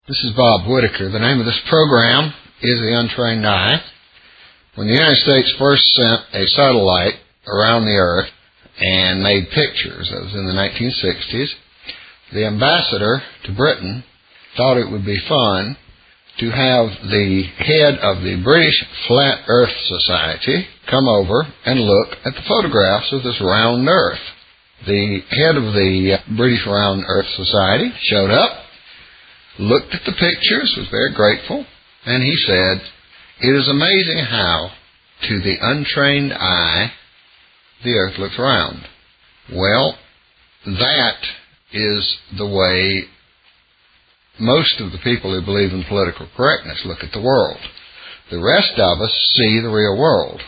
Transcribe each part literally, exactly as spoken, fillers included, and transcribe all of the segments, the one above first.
This is Bob Whitaker. The name of this program is The Untrained Eye. When the United States first sent a satellite around the Earth and made pictures, that was in the nineteen sixties, the ambassador to Britain thought it would be fun to have the head of the British Flat Earth Society come over and look at the photographs of this round Earth. The head of the British Round Earth Society showed up, looked at the pictures, was very grateful, and he said, "It is amazing how, to the untrained eye, the Earth looks round." Well, that is the way most of the people who believe in political correctness look at the world. The rest of us see the real world.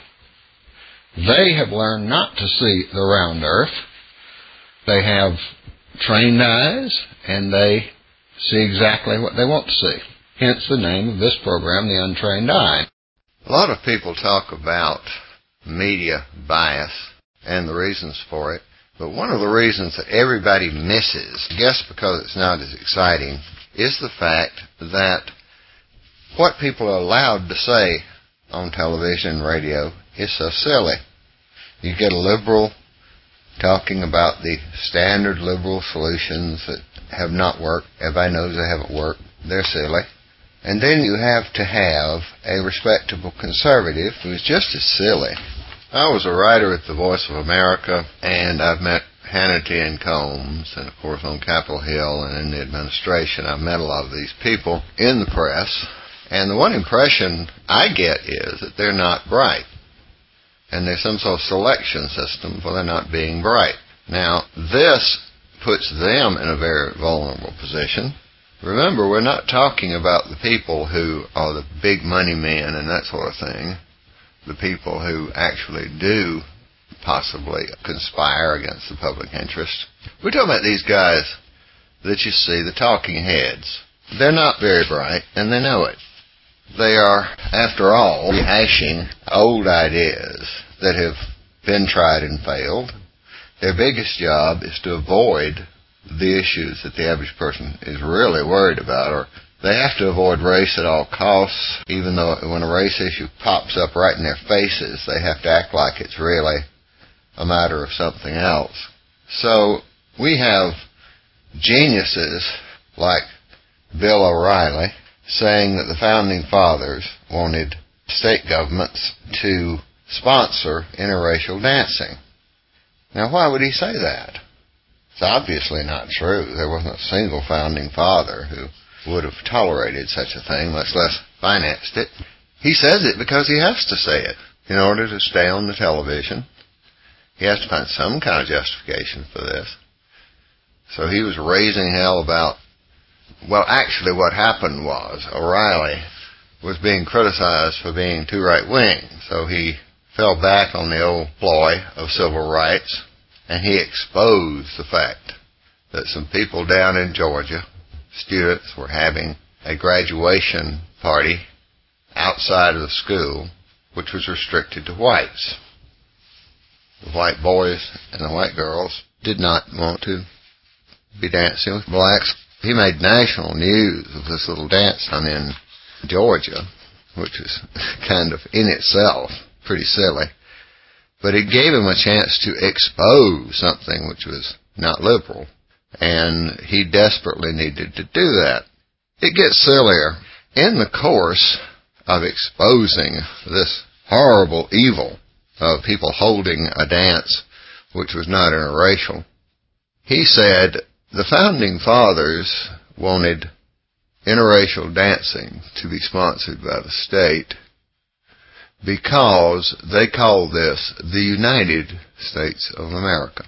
They have learned not to see the round Earth. They have trained eyes, and they see exactly what they want to see. Hence the name of this program, The Untrained Eye. A lot of people talk about media bias and the reasons for it, but one of the reasons that everybody misses, I guess because it's not as exciting, is the fact that what people are allowed to say on television and radio is so silly. You get a liberal talking about the standard liberal solutions that have not worked. Everybody knows they haven't worked. They're silly. And then you have to have a respectable conservative who is just as silly. I was a writer at the Voice of America, and I've met Hannity and Combs, and of course on Capitol Hill and in the administration. I've met a lot of these people in the press, and the one impression I get is that they're not bright. And there's some sort of selection system for them not being bright. Now, this puts them in a very vulnerable position. Remember, we're not talking about the people who are the big money men and that sort of thing, the people who actually do possibly conspire against the public interest. We're talking about these guys that you see, the talking heads. They're not very bright, and they know it. They are, after all, rehashing old ideas that have been tried and failed. Their biggest job is to avoid the issues that the average person is really worried about, or they have to avoid race at all costs, even though when a race issue pops up right in their faces, they have to act like it's really a matter of something else. So we have geniuses like Bill O'Reilly saying that the Founding Fathers wanted state governments to sponsor interracial dancing. Now, why would he say that? It's obviously not true. There wasn't a single Founding Father who would have tolerated such a thing, much less financed it. He says it because he has to say it in order to stay on the television. He has to find some kind of justification for this. So he was raising hell about, well, actually what happened was O'Reilly was being criticized for being too right-wing, so he fell back on the old ploy of civil rights, and he exposed the fact that some people down in Georgia, students, were having a graduation party outside of the school, which was restricted to whites. The white boys and the white girls did not want to be dancing with blacks. He made national news of this little dance down in Georgia, which was kind of in itself pretty silly. But it gave him a chance to expose something which was not liberal, and he desperately needed to do that. It gets sillier. In the course of exposing this horrible evil of people holding a dance which was not interracial, he said the Founding Fathers wanted interracial dancing to be sponsored by the state because they call this the United States of America.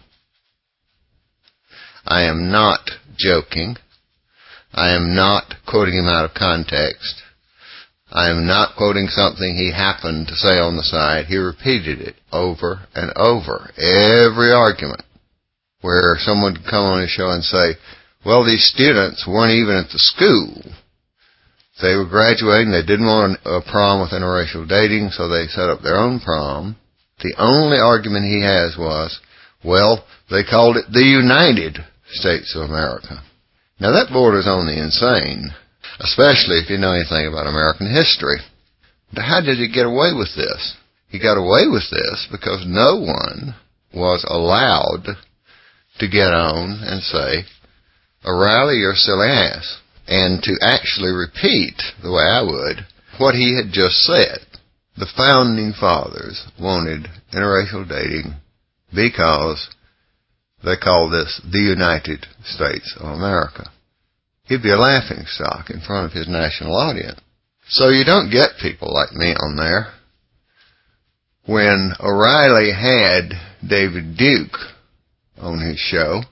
I am not joking. I am not quoting him out of context. I am not quoting something he happened to say on the side. He repeated it over and over. Every argument where someone would come on his show and say, well, these students weren't even at the school. They were graduating. They didn't want a prom with interracial dating, so they set up their own prom. The only argument he has was, well, they called it the United States of America. Now, that borders on the insane. especially if you know anything about American history. But how did he get away with this? He got away with this because no one was allowed to get on and say, O'Reilly, you're a silly ass, and to actually repeat, the way I would, what he had just said. The Founding Fathers wanted interracial dating because they called this the United States of America. He'd be a laughingstock in front of his national audience. So you don't get people like me on there. When O'Reilly had David Duke on his show,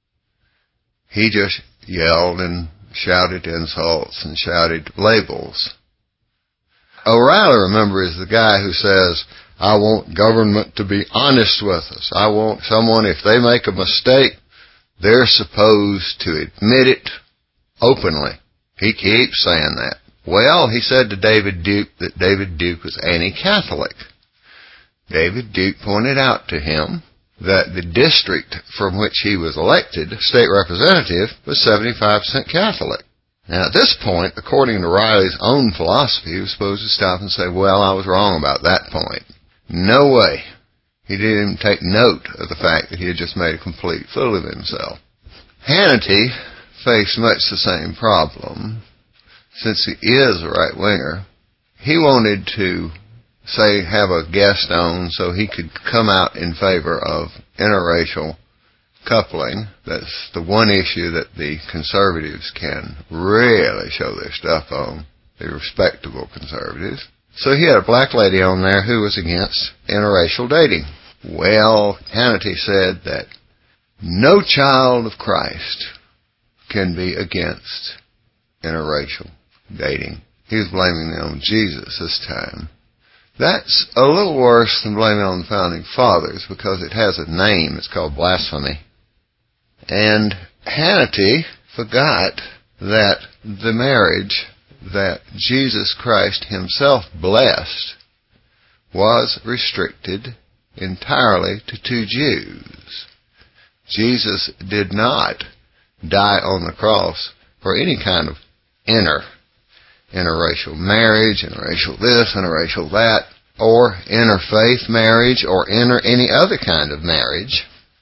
he just yelled and shouted insults and shouted labels. O'Reilly, remember, is the guy who says, I want government to be honest with us. I want someone, if they make a mistake, they're supposed to admit it openly. He keeps saying that. Well, he said to David Duke that David Duke was anti-Catholic. David Duke pointed out to him that the district from which he was elected, state representative, was seventy-five percent Catholic. Now, at this point, according to Riley's own philosophy, he was supposed to stop and say, well, I was wrong about that point. No way. He didn't even take note of the fact that he had just made a complete fool of himself. Hannity faced much the same problem. Since he is a right-winger, he wanted to, say, have a guest on so he could come out in favor of interracial coupling. That's the one issue that the conservatives can really show their stuff on, the respectable conservatives. So he had a black lady on there who was against interracial dating. Well, Hannity said that no child of Christ can be against interracial dating. He was blaming it on Jesus this time. That's a little worse than blaming it on the Founding Fathers because it has a name. It's called blasphemy. And Hannity forgot that the marriage that Jesus Christ himself blessed was restricted entirely to two Jews. Jesus did not die on the cross for any kind of inter, interracial marriage, interracial this, interracial that, or interfaith marriage, or inter any other kind of marriage.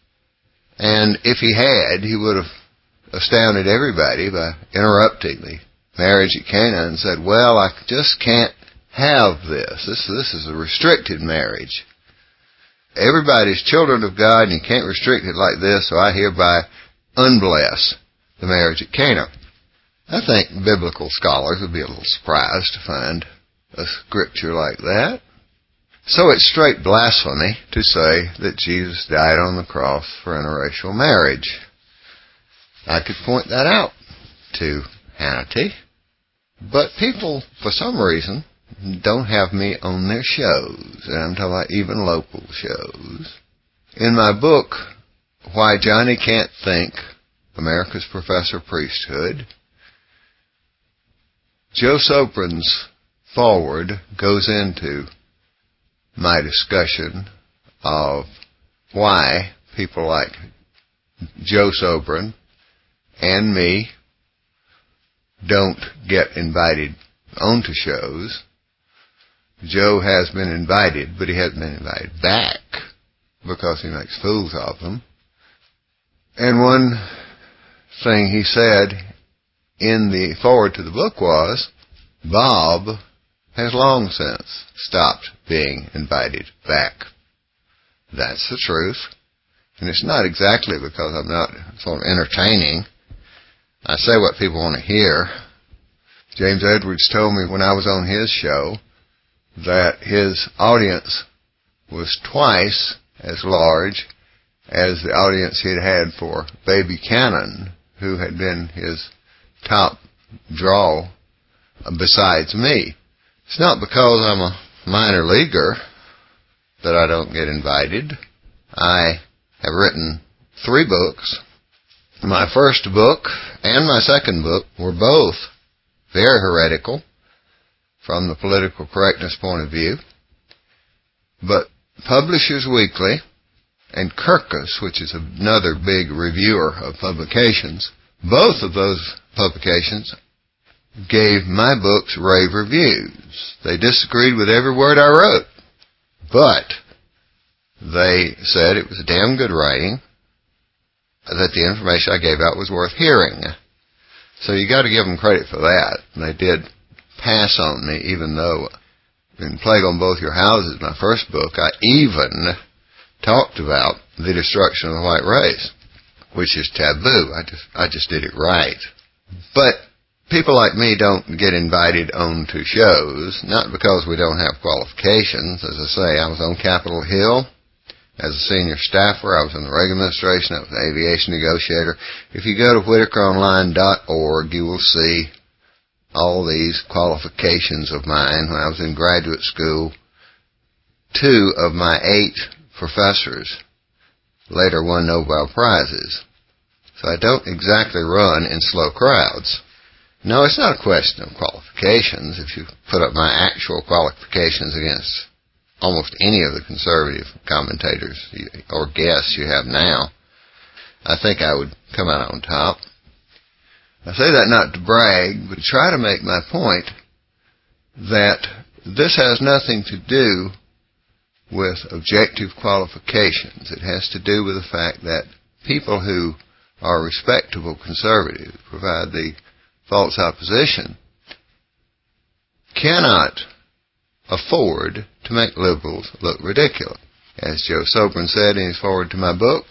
And if he had, he would have astounded everybody by interrupting the marriage at Cana and said, well, I just can't have this. This, this is a restricted marriage. Everybody's children of God, and you can't restrict it like this, so I hereby unbless the marriage at Cana. I think biblical scholars would be a little surprised to find a scripture like that. So it's straight blasphemy to say that Jesus died on the cross for interracial marriage. I could point that out to Hannity, but people, for some reason, don't have me on their shows, and I'm talking about even local shows. In my book, Why Johnny Can't Think, America's Professor Priesthood, Joe Soprin's foreword goes into my discussion of why people like Joe Soprin and me don't get invited onto shows. Joe has been invited, but he hasn't been invited back because he makes fools of them. And one thing he said in the foreword to the book was, Bob has long since stopped being invited back. That's the truth. And it's not exactly because I'm not sort of entertaining. I say what people want to hear. James Edwards told me when I was on his show that his audience was twice as large as the audience he'd had for Baby Cannon, who had been his top draw besides me. It's not because I'm a minor leaguer that I don't get invited. I have written three books. My first book and my second book were both very heretical from the political correctness point of view. But Publishers Weekly and Kirkus, which is another big reviewer of publications, both of those publications gave my books rave reviews. They disagreed with every word I wrote, but they said it was damn good writing, that the information I gave out was worth hearing. So you got to give them credit for that. And they did pass on me, even though in Plague on Both Your Houses, my first book, I even talked about the destruction of the white race, which is taboo. I just, I just did it right. But people like me don't get invited on to shows, not because we don't have qualifications. As I say, I was on Capitol Hill as a senior staffer. I was in the Reagan administration. I was an aviation negotiator. If you go to whitaker online dot org, you will see all these qualifications of mine. When I was in graduate school, two of my eight professors later won Nobel Prizes. So I don't exactly run in slow crowds. No, it's not a question of qualifications. If you put up my actual qualifications against almost any of the conservative commentators or guests you have now, I think I would come out on top. I say that not to brag, but to try to make my point that this has nothing to do with objective qualifications. It has to do with the fact that people who are respectable conservatives, provide the false opposition, cannot afford to make liberals look ridiculous. As Joe Sobran said in his foreword to my book,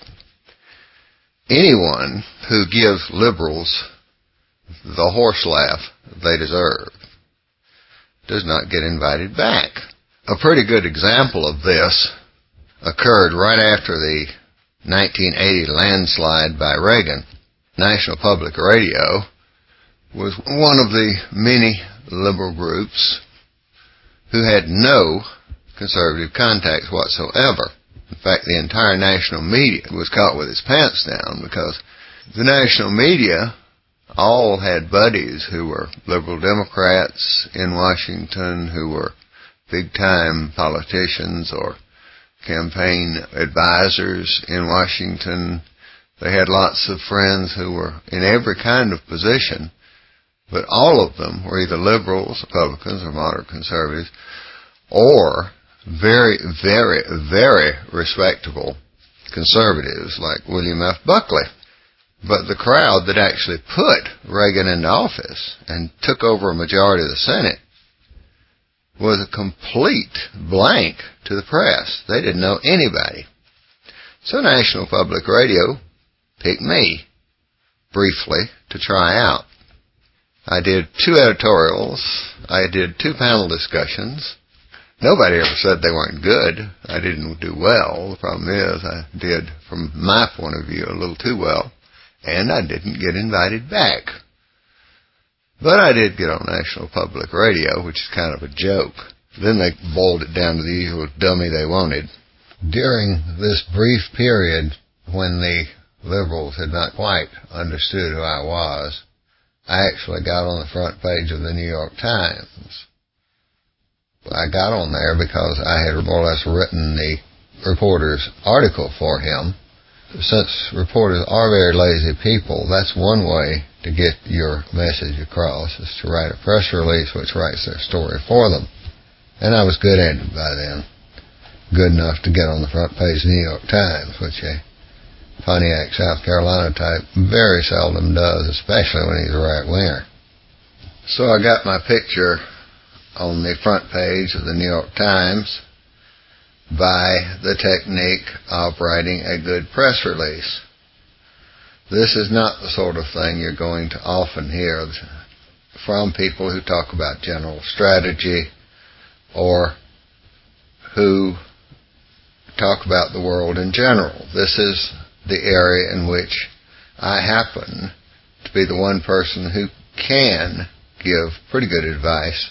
anyone who gives liberals the horse laugh they deserve does not get invited back. A pretty good example of this occurred right after the nineteen eighty landslide by Reagan. National Public Radio was one of the many liberal groups who had no conservative contacts whatsoever. In fact, the entire national media was caught with its pants down because the national media all had buddies who were liberal Democrats in Washington, who were big-time politicians or campaign advisors in Washington. They had lots of friends who were in every kind of position, but all of them were either liberals, Republicans, or moderate conservatives, or very, very, very respectable conservatives like William F. Buckley. But the crowd that actually put Reagan into office and took over a majority of the Senate was a complete blank to the press. They didn't know anybody. So National Public Radio picked me, briefly, to try out. I did two editorials. I did two panel discussions. Nobody ever said they weren't good. I didn't do well. The problem is I did, from my point of view, a little too well, and I didn't get invited back. But I did get on National Public Radio, which is kind of a joke. Then they boiled it down to the usual dummy they wanted. During this brief period when the liberals had not quite understood who I was, I actually got on the front page of the New York Times. I got on there because I had more or less written the reporter's article for him. Since reporters are very lazy people, that's one way to get your message across, is to write a press release which writes their story for them. And I was good at it by then. Good enough to get on the front page of the New York Times, which a Pontiac, South Carolina type very seldom does, especially when he's a right-winger. So I got my picture on the front page of the New York Times by the technique of writing a good press release. This is not the sort of thing you're going to often hear from people who talk about general strategy or who talk about the world in general. This is the area in which I happen to be the one person who can give pretty good advice,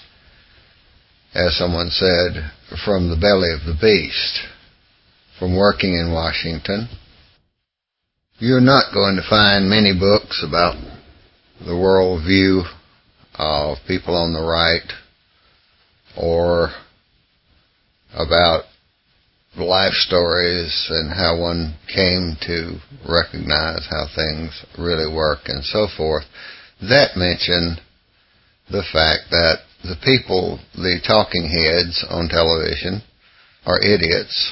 as someone said, from the belly of the beast. From working in Washington, you're not going to find many books about the worldview of people on the right or about life stories and how one came to recognize how things really work and so forth, that mention the fact that the people, the talking heads on television, are idiots,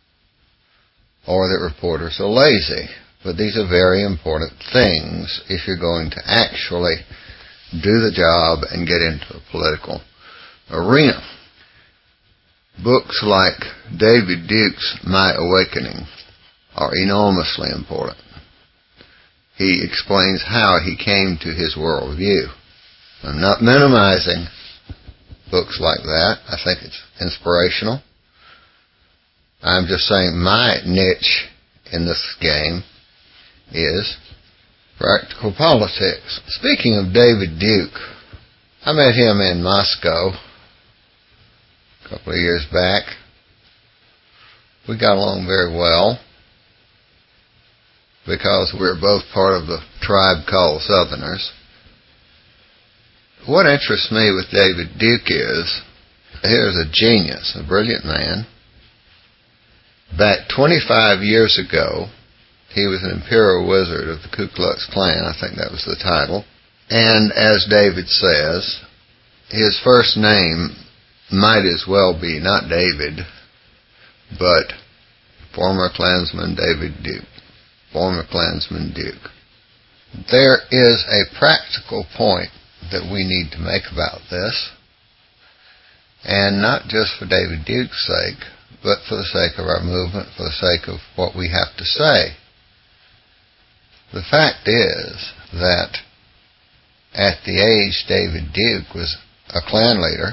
or that reporters are lazy. But these are very important things if you're going to actually do the job and get into a political arena. Books like David Duke's My Awakening are enormously important. He explains how he came to his worldview. I'm not minimizing books like that. I think it's inspirational. I'm just saying my niche in this game is practical politics. Speaking of David Duke, I met him in Moscow a couple of years back. We got along very well because we're both part of the tribe called Southerners. What interests me with David Duke is, here's a genius, a brilliant man. Back twenty-five years ago, he was an imperial wizard of the Ku Klux Klan, I think that was the title. And as David says, his first name might as well be not David, but former Klansman David Duke. Former Klansman Duke. There is a practical point that we need to make about this, and not just for David Duke's sake, but for the sake of our movement, for the sake of what we have to say. The fact is that at the age David Duke was a Klan leader,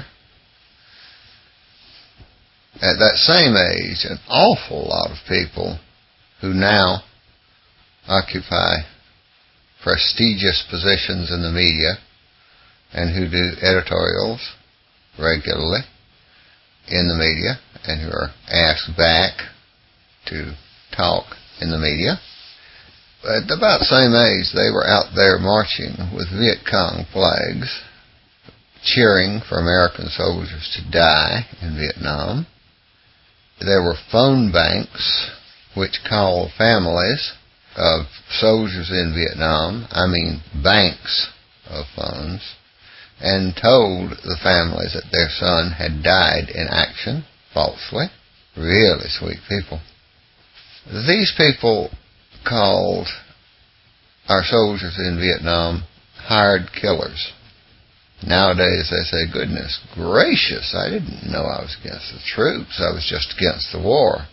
at that same age, an awful lot of people who now occupy prestigious positions in the media and who do editorials regularly in the media and who are asked back to talk in the media. At about the same age, they were out there marching with Viet Cong flags, cheering for American soldiers to die in Vietnam. There were phone banks which called families of soldiers in Vietnam, I mean banks of phones, and told the families that their son had died in action, falsely. Really sweet people. These people called our soldiers in Vietnam hired killers. Nowadays they say, goodness gracious, I didn't know I was against the troops, I was just against the war.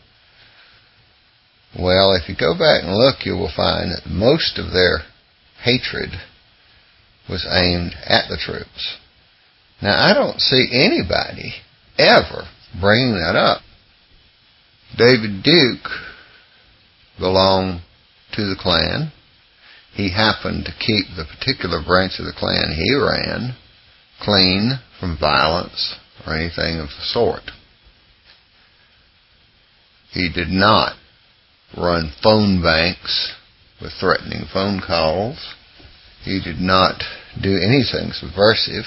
Well, if you go back and look, you will find that most of their hatred was aimed at the troops. Now, I don't see anybody ever bringing that up. David Duke belonged to the Klan. He happened to keep the particular branch of the Klan he ran clean from violence or anything of the sort. He did not run phone banks with threatening phone calls. He did not do anything subversive.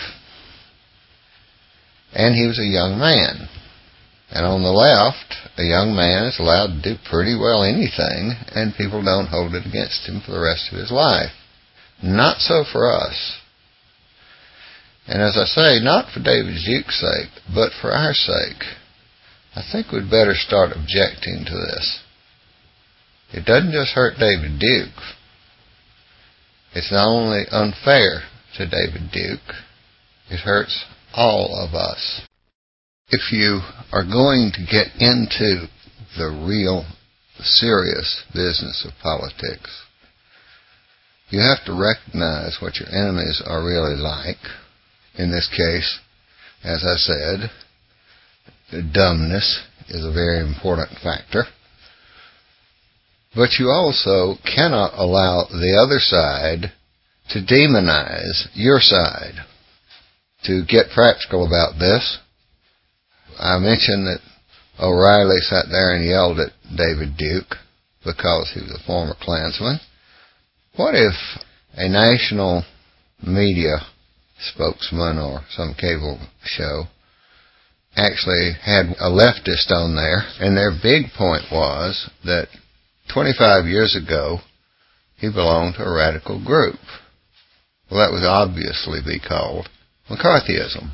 And he was a young man. And on the left, a young man is allowed to do pretty well anything, and people don't hold it against him for the rest of his life. Not so for us. And as I say, not for David Duke's sake, but for our sake, I think we'd better start objecting to this. It doesn't just hurt David Duke. It's not only unfair to David Duke, it hurts all of us. If you are going to get into the real, serious business of politics, you have to recognize what your enemies are really like. In this case, as I said, the dumbness is a very important factor. But you also cannot allow the other side to demonize your side. To get practical about this, I mentioned that O'Reilly sat there and yelled at David Duke because he was a former Klansman. What if a national media spokesman or some cable show actually had a leftist on there, and their big point was that twenty-five years ago he belonged to a radical group? Well, that would obviously be called McCarthyism.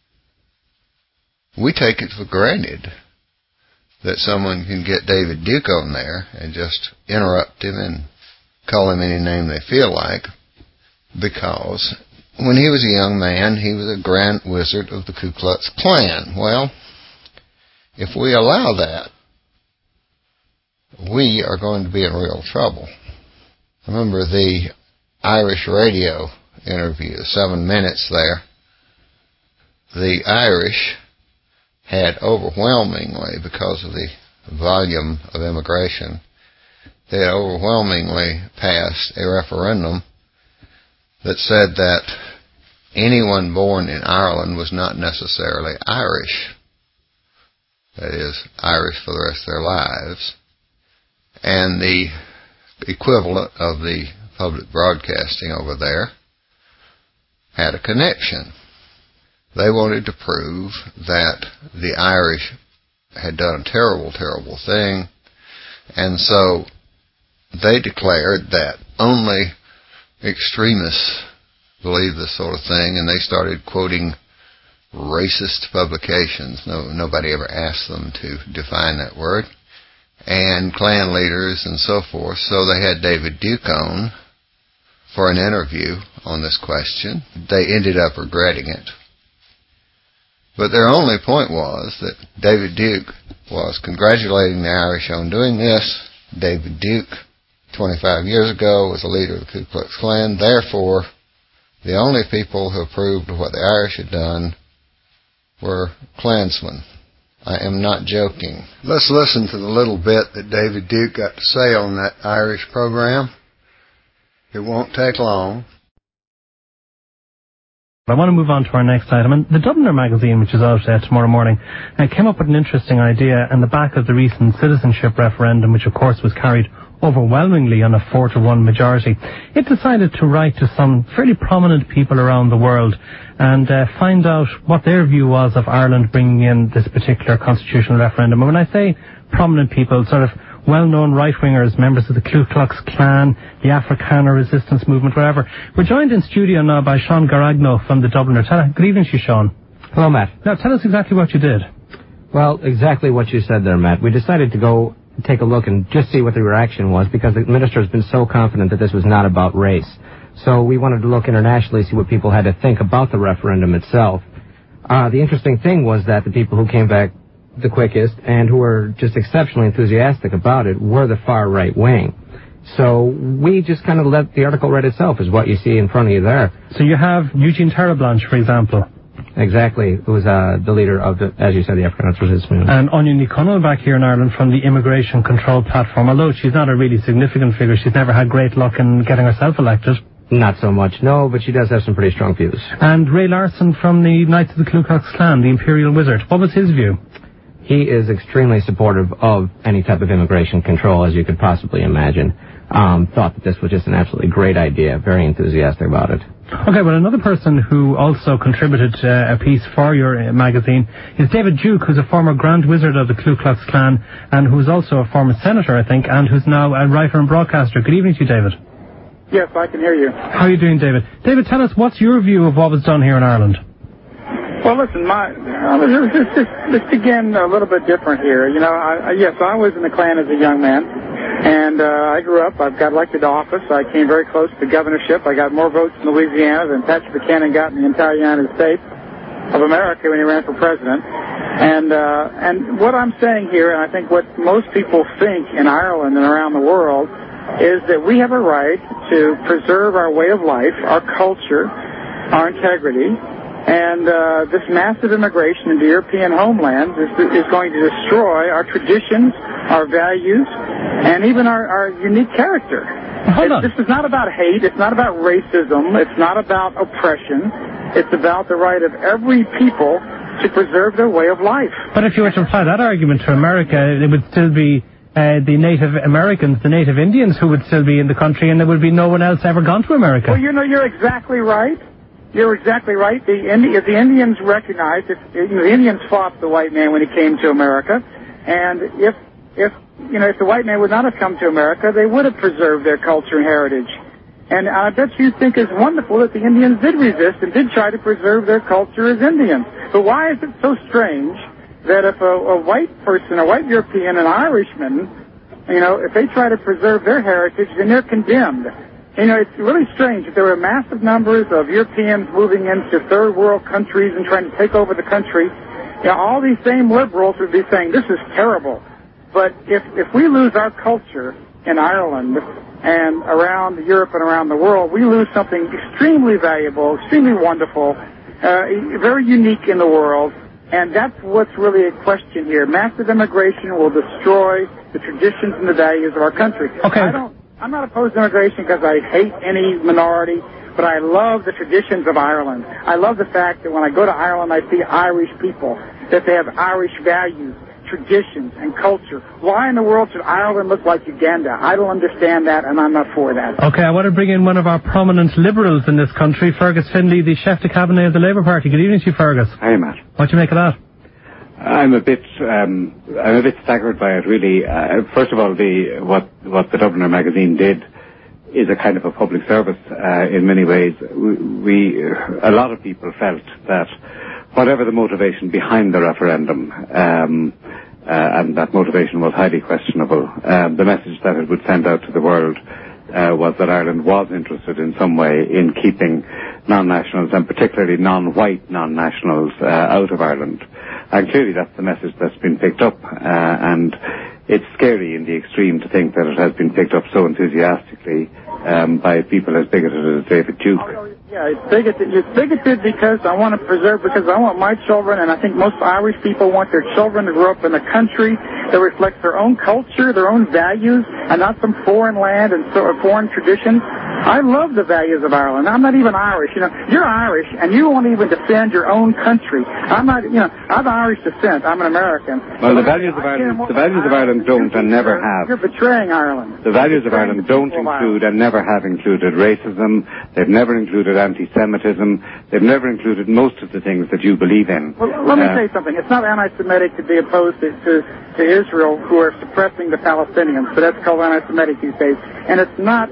We take it for granted that someone can get David Duke on there and just interrupt him and call him any name they feel like, because when he was a young man, he was a grand wizard of the Ku Klux Klan. Well, if we allow that, we are going to be in real trouble. Remember the Irish radio interview, seven minutes there. The Irish had overwhelmingly, because of the volume of immigration, they had overwhelmingly passed a referendum that said that anyone born in Ireland was not necessarily Irish. That is, Irish for the rest of their lives. And the equivalent of the public broadcasting over there had a connection. They wanted to prove that the Irish had done a terrible, terrible thing, and so they declared that only extremists believe this sort of thing, and they started quoting racist publications. No, nobody ever asked them to define that word. And Klan leaders and so forth. So they had David Duke on for an interview on this question. They ended up regretting it. But their only point was that David Duke was congratulating the Irish on doing this. David Duke, twenty-five years ago, was a leader of the Ku Klux Klan. Therefore, the only people who approved of what the Irish had done were Klansmen. I am not joking. Let's listen to the little bit that David Duke got to say on that Irish program. It won't take long. I want to move on to our next item. And the Dubliner magazine, which is out uh, tomorrow morning, uh, came up with an interesting idea on the back of the recent citizenship referendum, which of course was carried overwhelmingly on a four to one majority. It decided to write to some fairly prominent people around the world and uh, find out what their view was of Ireland bringing in this particular constitutional referendum. And when I say prominent people, sort of well-known right-wingers, members of the Ku Klux Klan, the Afrikaner resistance movement, whatever. We're joined in studio now by Sean Garagno from the Dubliner. Good evening to you, Sean. Hello, Matt. Now, tell us exactly what you did. Well, exactly what you said there, Matt. We decided to go take a look and just see what the reaction was, because the minister has been so confident that this was not about race. So we wanted to look internationally, see what people had to think about the referendum itself. Uh, the interesting thing was that the people who came back the quickest and who were just exceptionally enthusiastic about it were the far right wing. So we just kind of let the article read itself, is what you see in front of you there. So you have Eugene Terreblanche, for example. Exactly, who was uh, the leader of, the, as you said, the African resistance movement. And Onion O'Connell back here in Ireland from the Immigration Control Platform. Although she's not a really significant figure, she's never had great luck in getting herself elected. Not so much, no, but she does have some pretty strong views. And Ray Larson from the Knights of the Ku Klux Klan, the Imperial Wizard. What was his view? He is extremely supportive of any type of immigration control, as you could possibly imagine. Um, thought that this was just an absolutely great idea, very enthusiastic about it. Okay, well, another person who also contributed uh, a piece for your uh, magazine is David Duke, who's a former Grand Wizard of the Ku Klux Klan and who's also a former senator, I think, and who's now a writer and broadcaster. Good evening to you, David. Yes, I can hear you. How are you doing, David? David, tell us, what's your view of what was done here in Ireland? Well, listen, my uh, let's, just, let's begin a little bit different here. You know, I, yes, I was in the Klan as a young man, and uh, I grew up. I got elected to office. I came very close to the governorship. I got more votes in Louisiana than Patrick Buchanan got in the entire United States of America when he ran for president. And uh, and what I'm saying here, and I think what most people think in Ireland and around the world, is that we have a right to preserve our way of life, our culture, our integrity. And uh, this massive immigration into European homelands is, is going to destroy our traditions, our values, and even our, our unique character. Hold on. This is not about hate. It's not about racism. It's not about oppression. It's about the right of every people to preserve their way of life. But if you were to apply that argument to America, it would still be uh, the Native Americans, the Native Indians, who would still be in the country, and there would be no one else ever gone to America. Well, you know, you're exactly right. You're exactly right. The, Indi- the Indians recognized, if, you know, the Indians fought the white man when he came to America, and if, if, you know, if the white man would not have come to America, they would have preserved their culture and heritage. And I bet you think it's wonderful that the Indians did resist and did try to preserve their culture as Indians. But why is it so strange that if a, a white person, a white European, an Irishman, you know, if they try to preserve their heritage, then they're condemned? You know, it's really strange that there were massive numbers of Europeans moving into third world countries and trying to take over the country. You know, all these same liberals would be saying, this is terrible. But if, if we lose our culture in Ireland and around Europe and around the world, we lose something extremely valuable, extremely wonderful, uh, very unique in the world. And that's what's really a question here. Massive immigration will destroy the traditions and the values of our country. Okay. I don't, I'm not opposed to immigration because I hate any minority, but I love the traditions of Ireland. I love the fact that when I go to Ireland, I see Irish people, that they have Irish values, traditions, and culture. Why in the world should Ireland look like Uganda? I don't understand that, and I'm not for that. Okay, I want to bring in one of our prominent liberals in this country, Fergus Finlay, the chef de cabinet of the Labour Party. Good evening to you, Fergus. Hi, Matt. What do you make of that? I'm a bit, um, I'm a bit staggered by it, really. Uh, first of all, the what what the Dubliner magazine did is a kind of a public service uh, in many ways. We, we, a lot of people felt that whatever the motivation behind the referendum, um, uh, and that motivation was highly questionable, um, the message that it would send out to the world uh, was that Ireland was interested in some way in keeping non-nationals, and particularly non-white non-nationals, uh, out of Ireland. And clearly that's the message that's been picked up, uh, and it's scary in the extreme to think that it has been picked up so enthusiastically um, by people as bigoted as David Duke. Oh, yeah, it's bigoted. It's bigoted because I want to preserve, because I want my children, and I think most Irish people want their children to grow up in a country that reflects their own culture, their own values, and not some foreign land and so, foreign traditions. I love the values of Ireland. I'm not even Irish. You know, you're Irish, and you won't even defend your own country. I'm not, you know, I'm Irish descent. I'm an American. Well, the values of Ireland, the values of Ireland don't and never have. You're betraying Ireland. The values of Ireland don't include and never have included racism. They've never included anti-Semitism. They've never included most of the things that you believe in. Well, let me uh, say something. It's not anti-Semitic to be opposed to, to, to Israel, who are suppressing the Palestinians, but that's called anti-Semitic these days. And it's not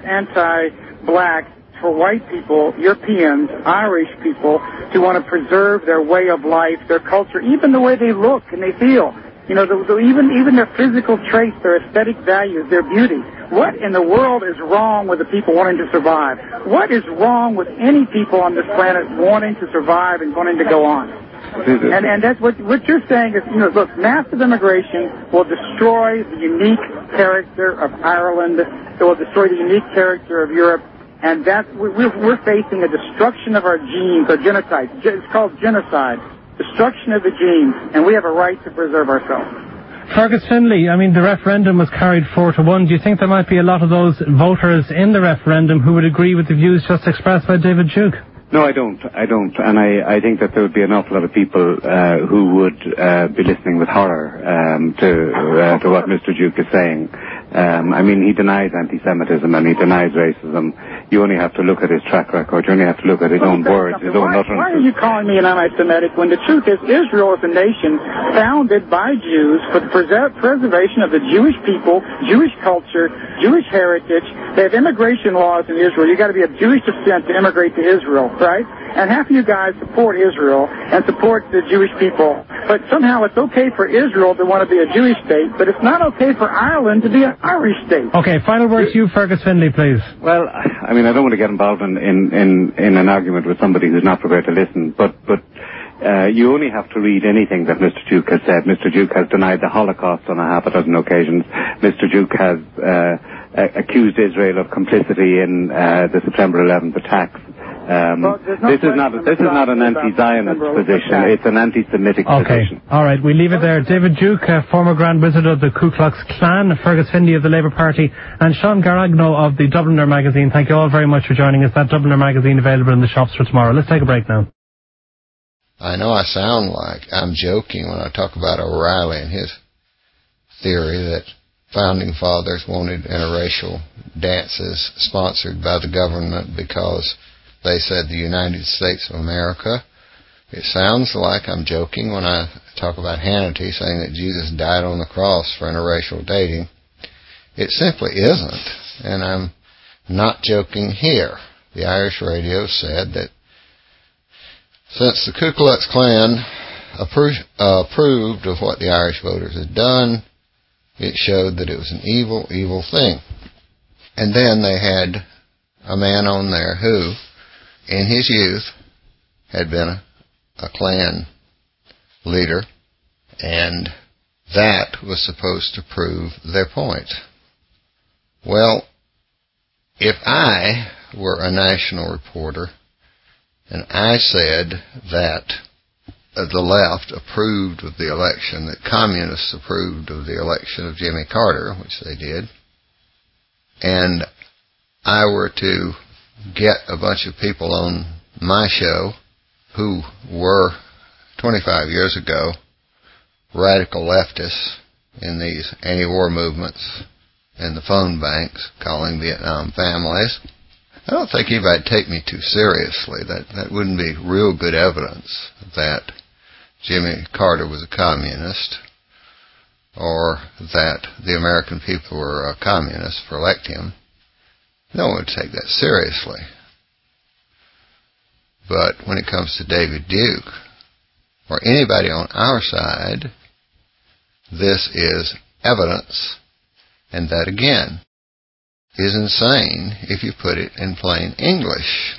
anti-black for white people, Europeans, Irish people, to want to preserve their way of life, their culture, even the way they look and they feel. You know, the, the, even even their physical traits, their aesthetic values, their beauty. What in the world is wrong with the people wanting to survive? What is wrong with any people on this planet wanting to survive and wanting to go on? And and that's what what you're saying is, you know, look, massive immigration will destroy the unique character of Ireland. It will destroy the unique character of Europe. And that's, we're, we're facing a destruction of our genes, a genocide. It's called genocide. Destruction of the genes, and we have a right to preserve ourselves. Fergus Finlay, I mean, the referendum was carried four to one. Do you think there might be a lot of those voters in the referendum who would agree with the views just expressed by David Duke? No, I don't. I don't. And I, I think that there would be an awful lot of people uh, who would uh, be listening with horror um, to uh, to what Mister Duke is saying. Um, I mean, he denies anti-Semitism and he denies racism. You only have to look at his track record. You only have to look at his own words, his own why, utterances. Why are you calling me an anti-Semitic when the truth is Israel is a nation founded by Jews for the preser- preservation of the Jewish people, Jewish culture, Jewish heritage. They have immigration laws in Israel. You've got to be of Jewish descent to immigrate to Israel, right? And half of you guys support Israel and support the Jewish people. But somehow it's okay for Israel to want to be a Jewish state, but it's not okay for Ireland to be an Irish state. Okay, final words to you, Fergus Finlay, please. Well, I mean, I don't want to get involved in, in, in, in an argument with somebody who's not prepared to listen, but, but uh, you only have to read anything that Mister Duke has said. Mister Duke has denied the Holocaust on a half a dozen occasions. Mister Duke has uh, accused Israel of complicity in uh, the September eleventh attacks. Um, well, no this is not this is not an anti-Zionist position. It's an anti-Semitic okay. position. All right, we leave it there. David Duke, uh, former Grand Wizard of the Ku Klux Klan, Fergus Finlay of the Labour Party, and Sean Garagno of the Dubliner magazine. Thank you all very much for joining us. That Dubliner magazine available in the shops for tomorrow. Let's take a break now. I know I sound like I'm joking when I talk about O'Reilly and his theory that founding fathers wanted interracial dances sponsored by the government because they said the United States of America. It sounds like I'm joking when I talk about Hannity saying that Jesus died on the cross for interracial dating. It simply isn't. And I'm not joking here. The Irish radio said that since the Ku Klux Klan appro- uh, approved of what the Irish voters had done, it showed that it was an evil, evil thing. And then they had a man on there who, in his youth, had been a, a Klan leader, and that was supposed to prove their point. Well, if I were a national reporter and I said that the left approved of the election, that communists approved of the election of Jimmy Carter, which they did, and I were to get a bunch of people on my show who were twenty-five years ago radical leftists in these anti-war movements and the phone banks calling Vietnam families, I don't think anybody'd take me too seriously. That that wouldn't be real good evidence that Jimmy Carter was a communist, or that the American people were uh, communists for electing him. No one would take that seriously. But when it comes to David Duke, or anybody on our side, this is evidence, and that again is insane if you put it in plain English.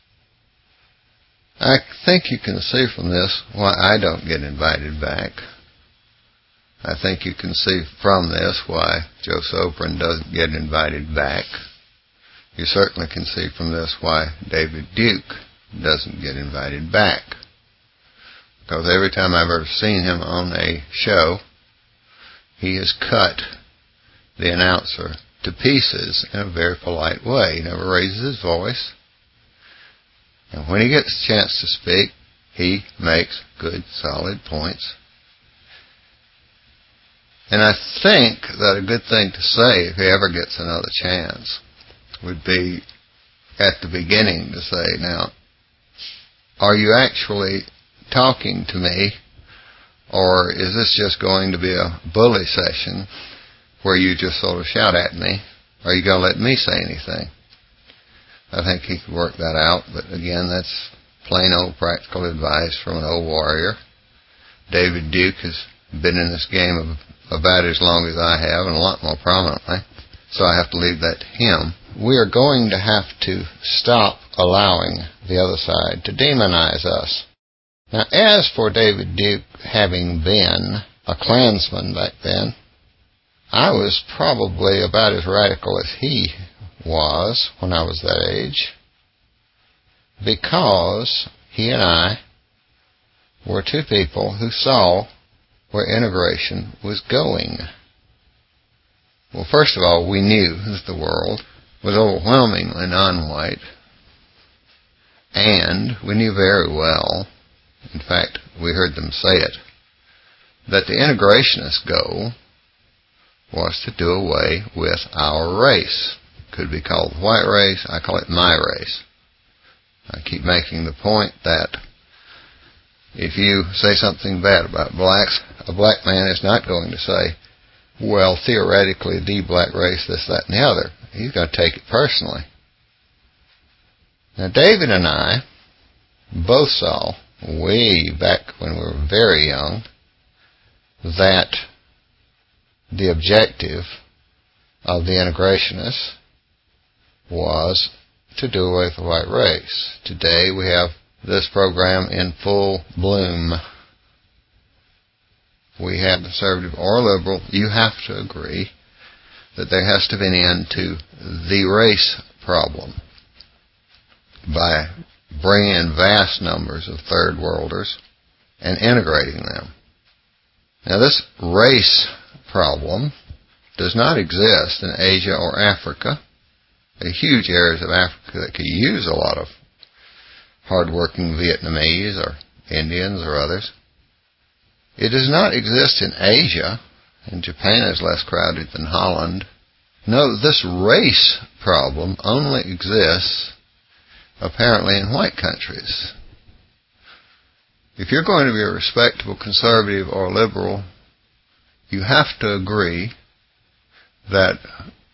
I think you can see from this why I don't get invited back. I think you can see from this why Joe Soprin doesn't get invited back. You certainly can see from this why David Duke doesn't get invited back. Because every time I've ever seen him on a show, he has cut the announcer to pieces in a very polite way. He never raises his voice. And when he gets a chance to speak, he makes good, solid points. And I think that a good thing to say if he ever gets another chance would be at the beginning to say, now, are you actually talking to me, or is this just going to be a bully session where you just sort of shout at me? Are you going to let me say anything? I think he could work that out, but again, that's plain old practical advice from an old warrior. David Duke has been in this game of about as long as I have, and a lot more prominently, so I have to leave that to him. We are going to have to stop allowing the other side to demonize us. Now, as for David Duke having been a Klansman back then, I was probably about as radical as he was when I was that age, because he and I were two people who saw where integration was going. Well, first of all, we knew that the world was overwhelmingly non-white, and we knew very well, in fact, we heard them say it, that the integrationist goal was to do away with our race. Could be called the white race. I call it my race. I keep making the point that if you say something bad about blacks, a black man is not going to say, well, theoretically, the black race, this, that, and the other. He's going to take it personally. Now, David and I both saw, way back when we were very young, that the objective of the integrationists was to do away with the white race. Today we have this program in full bloom. We have conservative or liberal. You have to agree that there has to be an end to the race problem by bringing in vast numbers of third worlders and integrating them. Now, this race problem does not exist in Asia or Africa. There are huge areas of Africa that could use a lot of hard-working Vietnamese or Indians or others. It does not exist in Asia, and Japan is less crowded than Holland. No, this race problem only exists, apparently, in white countries. If you're going to be a respectable conservative or liberal, you have to agree that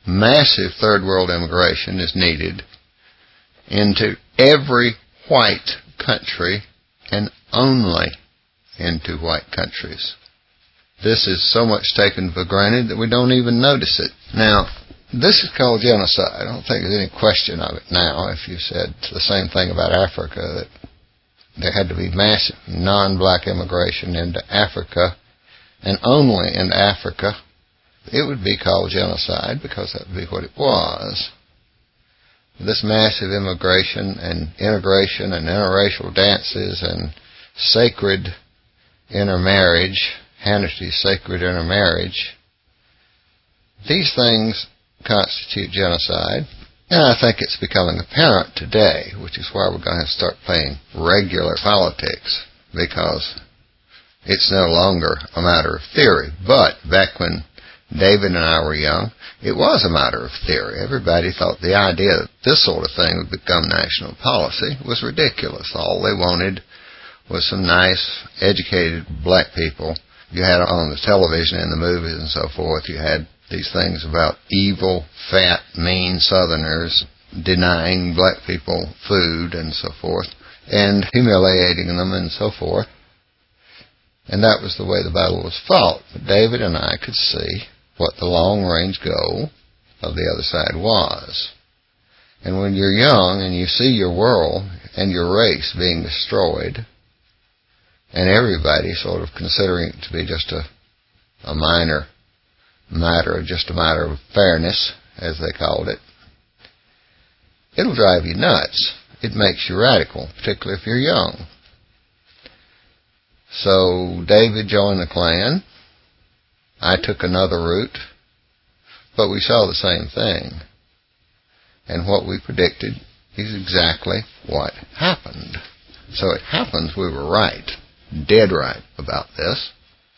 massive third world immigration is needed into every white country and only into white countries. This is so much taken for granted that we don't even notice it. Now, this is called genocide. I don't think there's any question of it now. If you said the same thing about Africa, that there had to be massive non-black immigration into Africa and only in Africa, it would be called genocide because that would be what it was. This massive immigration and integration and interracial dances and sacred intermarriage, Hannity's sacred intermarriage, these things constitute genocide. And I think it's becoming apparent today, which is why we're going to have to start playing regular politics, because it's no longer a matter of theory. But back when David and I were young, it was a matter of theory. Everybody thought the idea that this sort of thing would become national policy was ridiculous. All they wanted was some nice, educated black people. You had on the television and the movies and so forth, you had these things about evil, fat, mean Southerners denying black people food and so forth, and humiliating them and so forth. And that was the way the battle was fought. But David and I could see what the long-range goal of the other side was. And when you're young and you see your world and your race being destroyed, and everybody sort of considering it to be just a, a minor matter, just a matter of fairness, as they called it, it'll drive you nuts. It makes you radical, particularly if you're young. So David joined the Klan. I took another route, but we saw the same thing. And what we predicted is exactly what happened. So it happens we were right, dead right about this.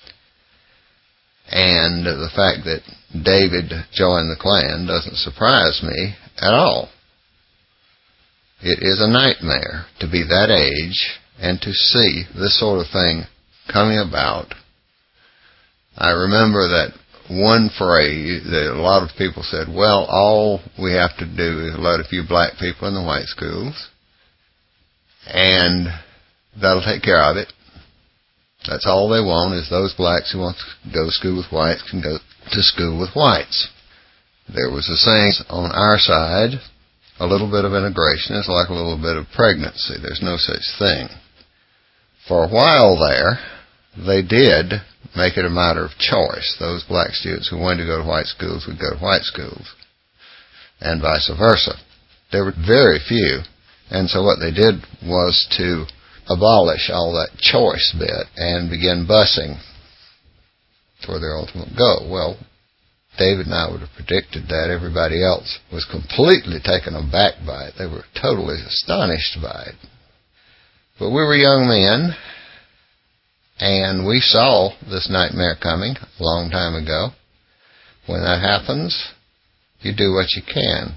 And the fact that David joined the Klan doesn't surprise me at all. It is a nightmare to be that age and to see this sort of thing coming about. I remember that one phrase that a lot of people said, well, all we have to do is let a few black people in the white schools, and that'll take care of it. That's all they want, is those blacks who want to go to school with whites can go to school with whites. There was a saying on our side, a little bit of integration is like a little bit of pregnancy. There's no such thing. For a while there, they did make it a matter of choice. Those black students who wanted to go to white schools would go to white schools, and vice versa. There were very few, and so what they did was to abolish all that choice bit and begin busing toward their ultimate goal. Well, David and I would have predicted that. Everybody else was completely taken aback by it. They were totally astonished by it. But we were young men, and we saw this nightmare coming a long time ago. When that happens, you do what you can.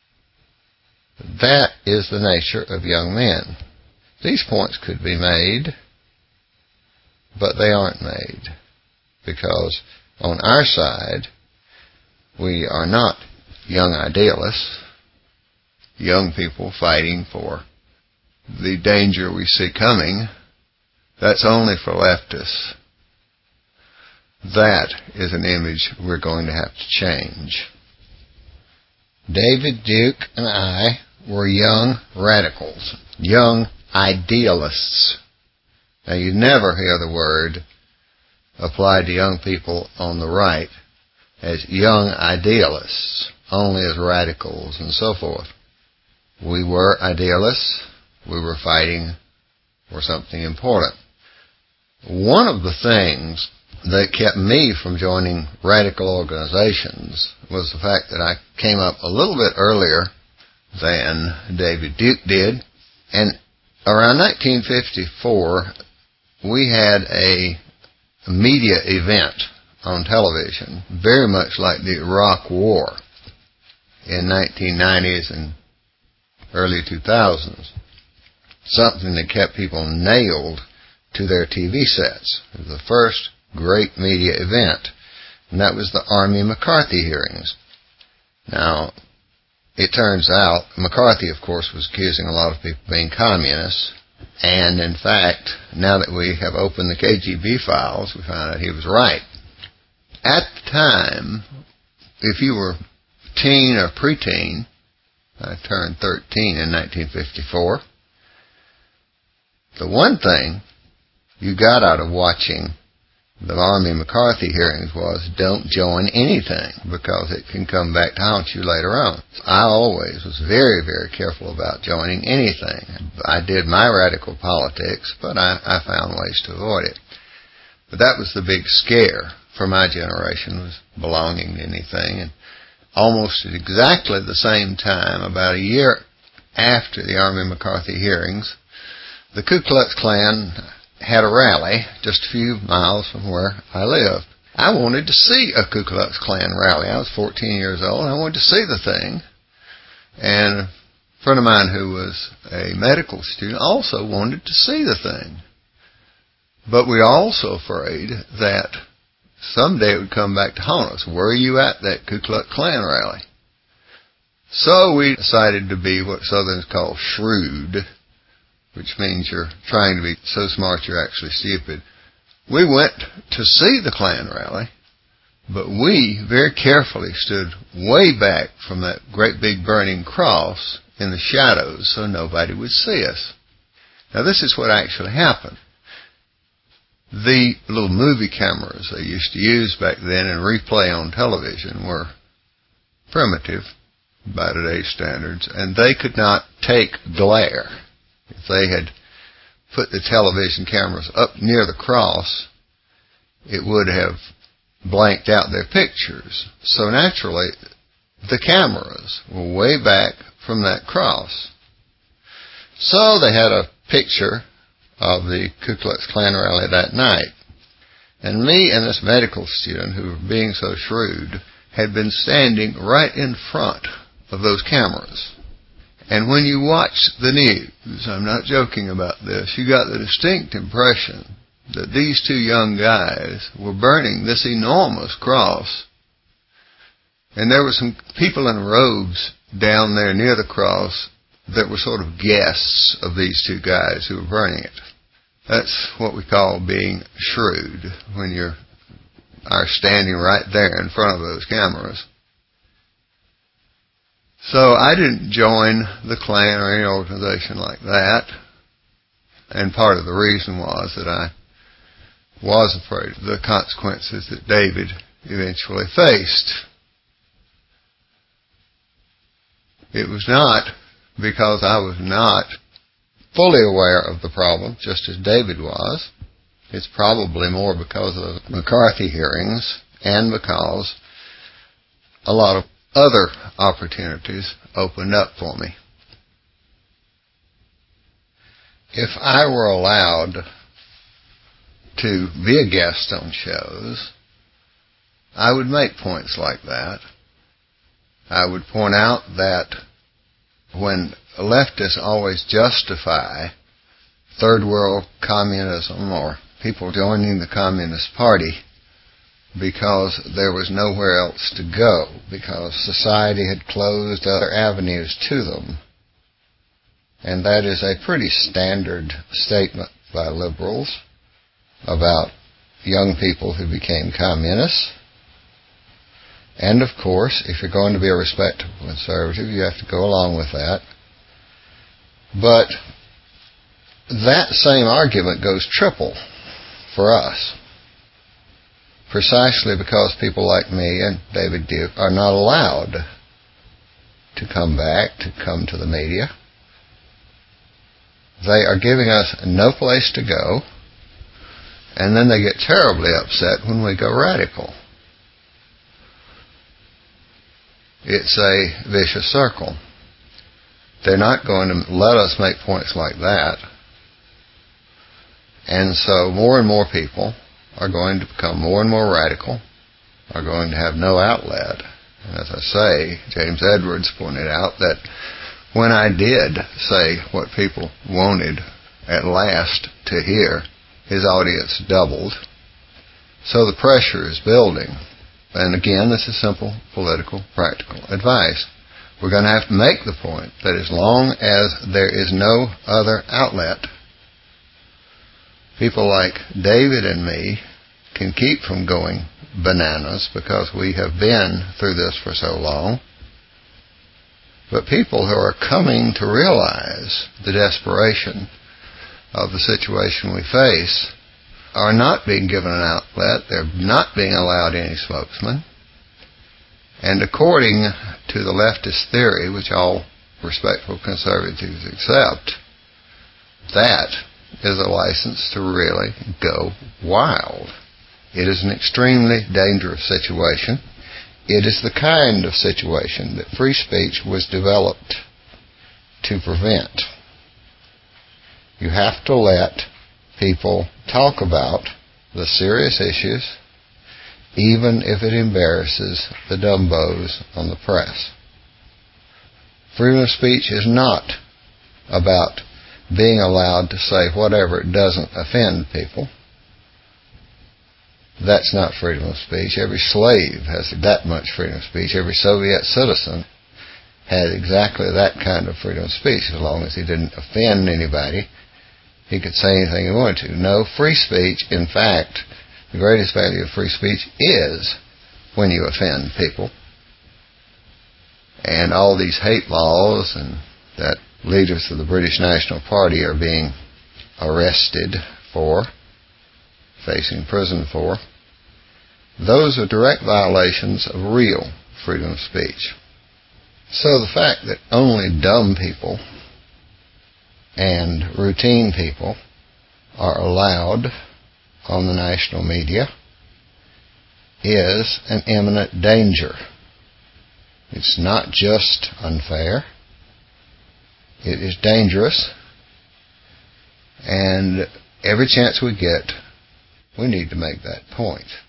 That is the nature of young men. These points could be made, but they aren't made, because on our side, we are not young idealists, young people fighting for the danger we see coming. That's only for leftists. That is an image we're going to have to change. David Duke and I were young radicals, young idealists. Now, you never hear the word applied to young people on the right as young idealists, only as radicals and so forth. We were idealists. We were fighting for something important. One of the things that kept me from joining radical organizations was the fact that I came up a little bit earlier than David Duke did, and around nineteen fifty-four, we had a media event on television, very much like the Iraq War in nineteen nineties and early two thousands. Something that kept people nailed to their T V sets. It was the first great media event, and that was the Army McCarthy hearings. Now, it turns out McCarthy, of course, was accusing a lot of people of being communists. And, in fact, now that we have opened the K G B files, we found out he was right. At the time, if you were teen or preteen, I turned thirteen in nineteen fifty-four, the one thing you got out of watching the Army McCarthy hearings was don't join anything, because it can come back to haunt you later on. I always was very, very careful about joining anything. I did my radical politics, but I, I found ways to avoid it. But that was the big scare for my generation, was belonging to anything. And almost at exactly the same time, about a year after the Army McCarthy hearings, the Ku Klux Klan had a rally just a few miles from where I lived. I wanted to see a Ku Klux Klan rally. I was fourteen years old, and I wanted to see the thing. And a friend of mine who was a medical student also wanted to see the thing. But we were also afraid that someday it would come back to haunt us. Where are you at that Ku Klux Klan rally? So we decided to be what Southerners call shrewd, which means you're trying to be so smart you're actually stupid. We went to see the Klan rally, but we very carefully stood way back from that great big burning cross in the shadows so nobody would see us. Now, this is what actually happened. The little movie cameras they used to use back then and replay on television were primitive by today's standards, and they could not take glare. If they had put the television cameras up near the cross, it would have blanked out their pictures. So naturally, the cameras were way back from that cross. So they had a picture of the Ku Klux Klan rally that night. And me and this medical student, who were being so shrewd, had been standing right in front of those cameras. And when you watched the news, I'm not joking about this, you got the distinct impression that these two young guys were burning this enormous cross. And there were some people in robes down there near the cross that were sort of guests of these two guys who were burning it. That's what we call being shrewd, when you are standing right there in front of those cameras. So I didn't join the Klan or any organization like that. And part of the reason was that I was afraid of the consequences that David eventually faced. It was not because I was not fully aware of the problem, just as David was. It's probably more because of the McCarthy hearings and because a lot of other opportunities opened up for me. If I were allowed to be a guest on shows, I would make points like that. I would point out that when leftists always justify third world communism or people joining the Communist Party because there was nowhere else to go, because society had closed other avenues to them. And that is a pretty standard statement by liberals about young people who became communists. And of course, if you're going to be a respectable conservative, you have to go along with that. But that same argument goes triple for us, precisely because people like me and David Duke are not allowed to come back, to come to the media. They are giving us no place to go, and then they get terribly upset when we go radical. It's a vicious circle. They're not going to let us make points like that. And so more and more people are going to become more and more radical, are going to have no outlet. And as I say, James Edwards pointed out that when I did say what people wanted at last to hear, his audience doubled. So the pressure is building. And again, this is simple political, practical advice. We're going to have to make the point that as long as there is no other outlet, people like David and me can keep from going bananas because we have been through this for so long. But people who are coming to realize the desperation of the situation we face are not being given an outlet. They're not being allowed any spokesman. And according to the leftist theory, which all respectful conservatives accept, that is a license to really go wild. It is an extremely dangerous situation. It is the kind of situation that free speech was developed to prevent. You have to let people talk about the serious issues, even if it embarrasses the dumbos on the press. Freedom of speech is not about being allowed to say whatever doesn't offend people. That's not freedom of speech. Every slave has that much freedom of speech. Every Soviet citizen had exactly that kind of freedom of speech. As long as he didn't offend anybody, he could say anything he wanted to. No, free speech, in fact, the greatest value of free speech is when you offend people. And all these hate laws and that leaders of the British National Party are being arrested for, facing prison for, those are direct violations of real freedom of speech. So the fact that only dumb people and routine people are allowed on the national media is an imminent danger. It's not just unfair. It is dangerous. And every chance we get, we need to make that point.